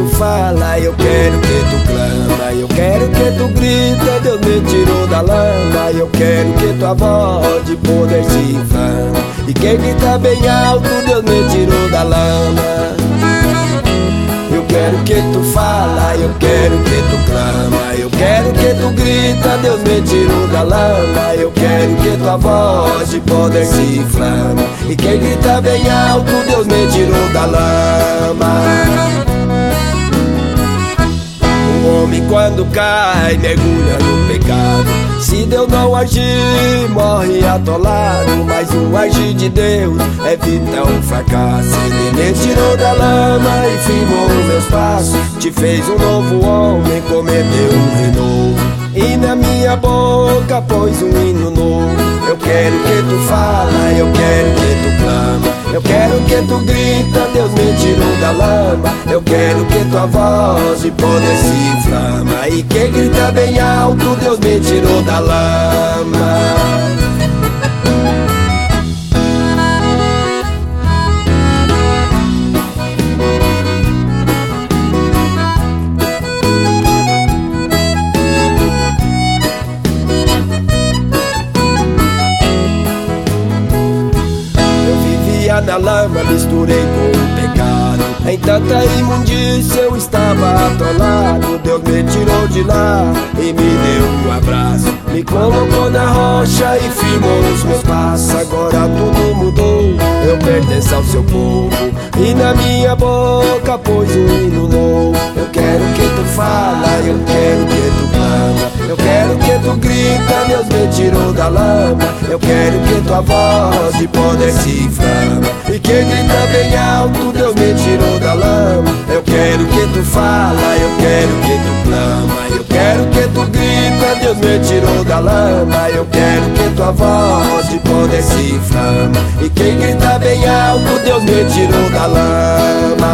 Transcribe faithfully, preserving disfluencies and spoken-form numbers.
tu fala, eu quero que tu clama, eu quero que tu grita, Deus me tirou da lama. Eu quero que tua voz de poder se inflama, e quem grita bem alto, Deus me tirou da lama. Eu quero que tu fala, eu quero que tu clama, eu quero que tu grita, Deus me tirou da lama. Eu quero que tua voz de poder se inflama, e quem grita bem alto, Deus me tirou da lama. O homem quando cai mergulha no pecado, se Deus não agir, morre atolado. Mas o agir de Deus evita um fracasso. Ele me tirou da lama e firmou meus passos, te fez um novo homem, cometeu um renovo, e na minha boca pôs um hino novo. Eu quero que tu fala, eu quero que tu clama, eu quero que tu grita, Deus me tirou da lama. Eu quero que tua voz de poder se inflama, e quem grita bem alto, Deus me tirou da lama. Na lama misturei com o pecado, em tanta imundícia eu estava atolado. Deus me tirou de lá e me deu um abraço, me colocou na rocha e firmou os meus passos. Agora tudo mudou, eu pertenço ao seu povo, e na minha boca pôs um hino novo. Eu quero que tu fala, eu quero que tu clama, eu quero que tu grita, Deus me tirou da lama. Eu quero que tua voz de poder se inflama, e quem grita bem alto, Deus me tirou da lama. Eu quero que tu fala, eu quero que tu clama, eu quero que tu grita, Deus me tirou da lama. Eu quero que tua voz de poder se inflama, e quem grita bem alto, Deus me tirou da lama.